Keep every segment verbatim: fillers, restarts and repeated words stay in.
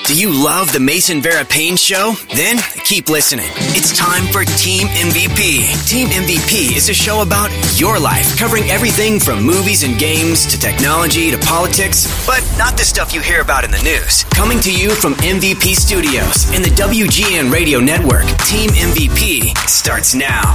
Do you love the Mason Vera Payne Show? Then keep listening. It's time for Team M V P. Team M V P is a show about your life, covering everything from movies and games to technology to politics, but not the stuff you hear about in the news. Coming to you from M V P Studios in the W G N Radio Network, Team M V P starts now.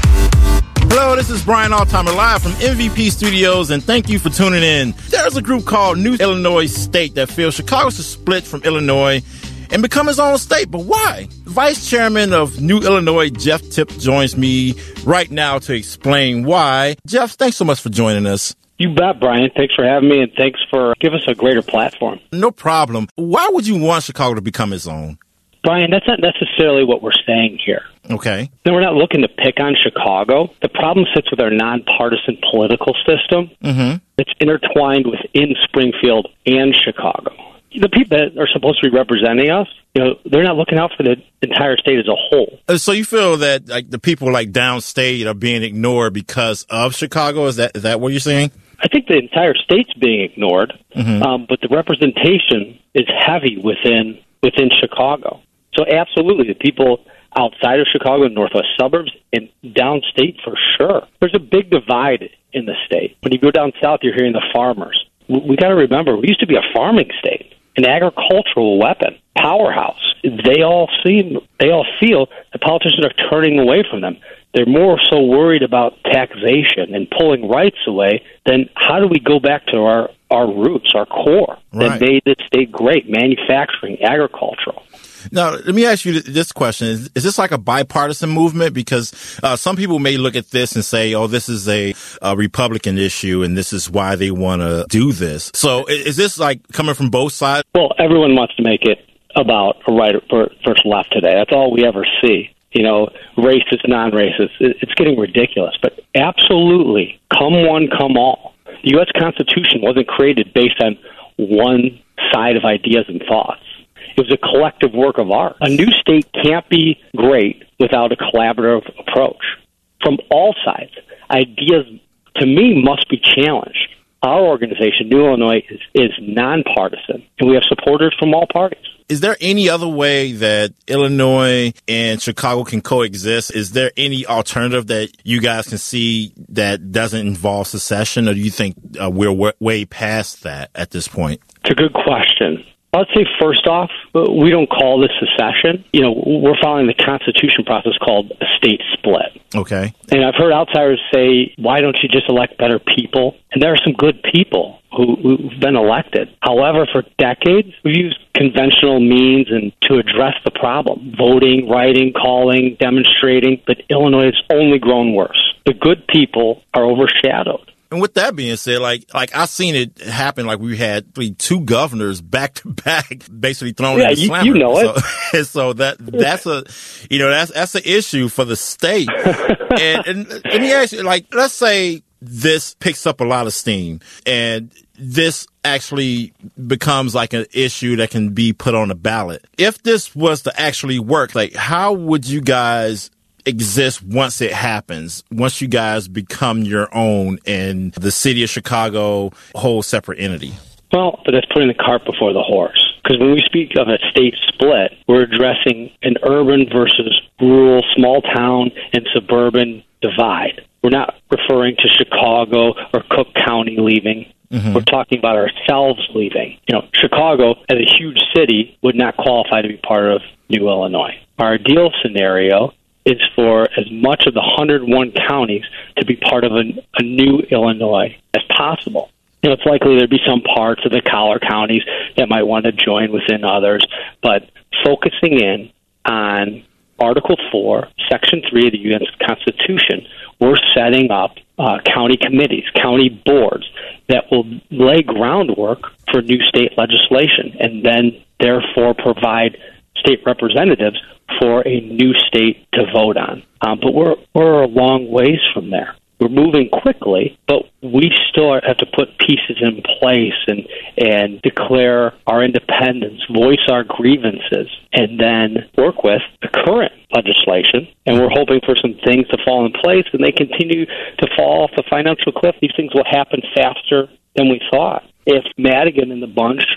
Hello, this is Brian Altimer live from M V P Studios, and thank you for tuning in. There's a group called New Illinois State that feels Chicago should split from Illinois and become its own state. But why? Vice Chairman of New Illinois, Jeff Tipp, joins me right now to explain why. Jeff, thanks so much for joining us. You bet, Brian. Thanks for having me, and thanks for giving us a greater platform. No problem. Why would you want Chicago to become its own? Brian, that's not necessarily what we're saying here. Okay. Then we're not looking to pick on Chicago. The problem sits with our nonpartisan political system. Mm-hmm. It's intertwined within Springfield and Chicago. The people that are supposed to be representing us, you know, they're not looking out for the entire state as a whole. So you feel that like the people like downstate are being ignored because of Chicago? Is that is that what you're saying? I think the entire state's being ignored, mm-hmm. um, but the representation is heavy within within Chicago. So absolutely, the people outside of Chicago, northwest suburbs, and downstate for sure. There's a big divide in the state. When you go down south, you're hearing the farmers. We, we got to remember, we used to be a farming state, an agricultural weapon, powerhouse. They all seem, they all feel the politicians are turning away from them. They're more so worried about taxation and pulling rights away than how do we go back to our, our roots, our core, right, that made this state great, manufacturing, agricultural. Now, let me ask you this question. Is, is this like a bipartisan movement? Because uh, some people may look at this and say, oh, this is a, a Republican issue, and this is why they want to do this. So is this like coming from both sides? Well, everyone wants to make it about a right versus left today. That's all we ever see. You know, racist, non-racist. It's getting ridiculous. But absolutely, come one, come all. The U S Constitution wasn't created based on one side of ideas and thoughts. It was a collective work of art. A new state can't be great without a collaborative approach from all sides. Ideas, to me, must be challenged. Our organization, New Illinois, is, is nonpartisan, and we have supporters from all parties. Is there any other way that Illinois and Chicago can coexist? Is there any alternative that you guys can see that doesn't involve secession, or do you think uh, we're w- way past that at this point? It's a good question. Let's say, first off, we don't call this secession. You know, we're following the Constitution process called a state split. Okay. And I've heard outsiders say, why don't you just elect better people? And there are some good people who, who've been elected. However, for decades, we've used conventional means and to address the problem. Voting, writing, calling, demonstrating. But Illinois has only grown worse. The good people are overshadowed. And with that being said, like, like I've seen it happen. Like we had three, two governors back to back, basically thrown yeah, in the you, slammer. you know it. So, and so that that's a, you know, that's that's an issue for the state. and, and let me ask you, like, let's say this picks up a lot of steam, and this actually becomes like an issue that can be put on a ballot. If this was to actually work, like, how would you guys exist once it happens, once you guys become your own and the city of Chicago whole separate entity? Well, but that's putting the cart before the horse. Because when we speak of a state split, we're addressing an urban versus rural, small town and suburban divide. We're not referring to Chicago or Cook County leaving. Mm-hmm. We're talking about ourselves leaving. You know, Chicago, as a huge city, would not qualify to be part of New Illinois. Our ideal scenario is for as much of the one hundred one counties to be part of a, a new Illinois as possible. You know, it's likely there'd be some parts of the collar counties that might want to join within others, but focusing in on Article four, Section three of the U S Constitution, we're setting up uh, county committees, county boards that will lay groundwork for new state legislation and then therefore provide state representatives for a new state to vote on. Um, but we're we're a long ways from there. We're moving quickly, but we still have to put pieces in place and and declare our independence, voice our grievances, and then work with the current legislation. And we're hoping for some things to fall in place, and they continue to fall off the financial cliff. These things will happen faster than we thought. If Madigan and the bunch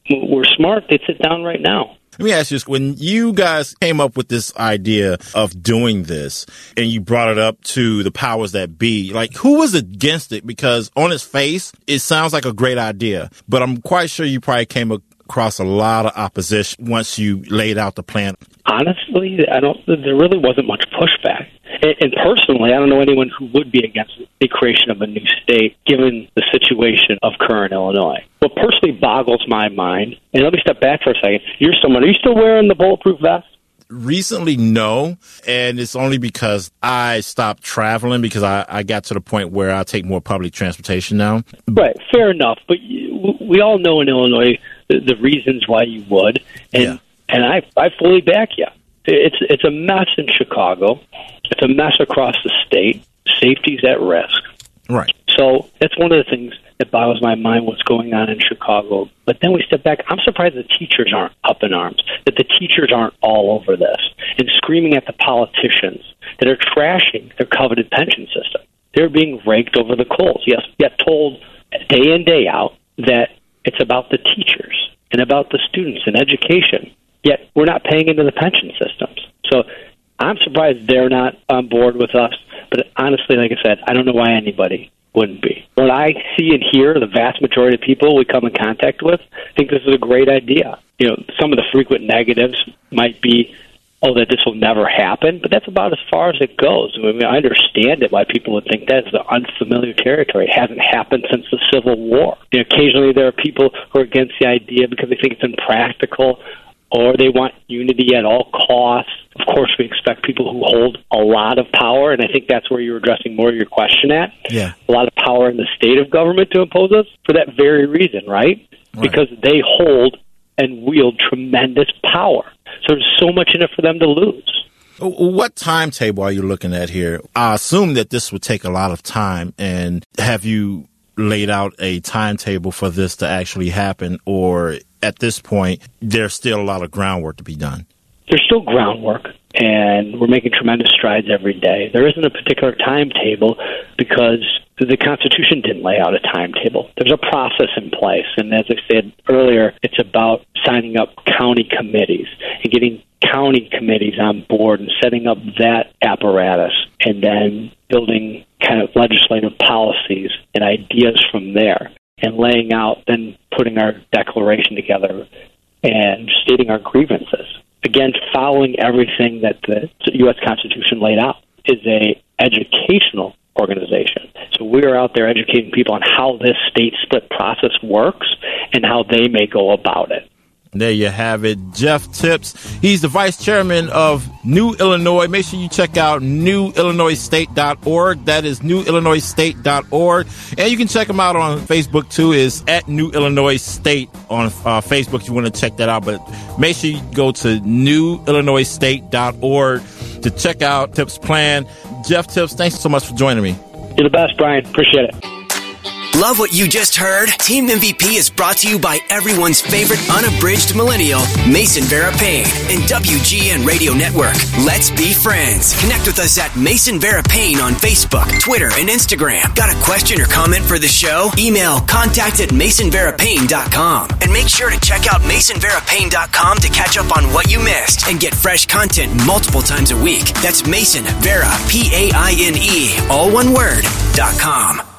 were smart, they'd sit down right now. Let me ask you this. When you guys came up with this idea of doing this and you brought it up to the powers that be, like, who was against it? Because on its face, it sounds like a great idea, but I'm quite sure you probably came across a lot of opposition once you laid out the plan. Honestly, I don't. There really wasn't much pushback. And, and personally, I don't know anyone who would be against the creation of a new state, given the situation of current Illinois. What personally boggles my mind, and let me step back for a second. You're someone, are you still wearing the bulletproof vest? Recently, no, and it's only because I stopped traveling because I, I got to the point where I take more public transportation now. Right, fair enough, but you, we all know in Illinois the, the reasons why you would, and yeah. and I I fully back you. It's it's a mess in Chicago. It's a mess across the state. Safety's at risk. Right. So that's one of the things that boggles my mind, what's going on in Chicago. But then we step back. I'm surprised the teachers aren't up in arms, that the teachers aren't all over this and screaming at the politicians that are trashing their coveted pension system. They're being raked over the coals. Yes, yet told day in, day out that it's about the teachers and about the students and education, yet we're not paying into the pension systems. So I'm surprised they're not on board with us. But honestly, like I said, I don't know why anybody wouldn't be. What I see and hear, the vast majority of people we come in contact with think this is a great idea. You know, some of the frequent negatives might be, oh, that this will never happen, but that's about as far as it goes. I mean, I understand it, why people would think that is the unfamiliar territory. It hasn't happened since the Civil War. You know, occasionally there are people who are against the idea because they think it's impractical or they want unity at all costs. Of course, we expect people who hold a lot of power, and I think that's where you're addressing more of your question at. Yeah. A lot of power in the state of government to impose us for that very reason, right? Right. Because they hold and wield tremendous power. So there's so much in it for them to lose. What timetable are you looking at here? I assume that this would take a lot of time, and have you laid out a timetable for this to actually happen, or at this point, there's still a lot of groundwork to be done? There's still groundwork, and we're making tremendous strides every day. There isn't a particular timetable because the Constitution didn't lay out a timetable. There's a process in place, and as I said earlier, it's about signing up county committees and getting county committees on board and setting up that apparatus, and then building kind of legislative policies and ideas from there, and laying out, then putting our declaration together and stating our grievances. Again, following everything that the U S Constitution laid out is a educational organization. So we're out there educating people on how this state split process works and how they may go about it. There you have it. Jeff Tipps. He's the vice chairman of New Illinois. Make sure you check out new illinois state dot org. That is new illinois state dot org. And you can check him out on Facebook, too. Is at New Illinois State on uh, Facebook if you want to check that out. But make sure you go to new illinois state dot org to check out Tipps' plan. Jeff Tipps, thanks so much for joining me. You're the best, Brian. Appreciate it. Love what you just heard? Team M V P is brought to you by everyone's favorite unabridged millennial, Mason Vera Payne, and W G N Radio Network. Let's be friends. Connect with us at Mason Vera Payne on Facebook, Twitter, and Instagram. Got a question or comment for the show? Email contact at mason vera payne dot com. And make sure to check out mason vera payne dot com to catch up on what you missed and get fresh content multiple times a week. That's Mason Vera, P A I N E, all one word, dot com.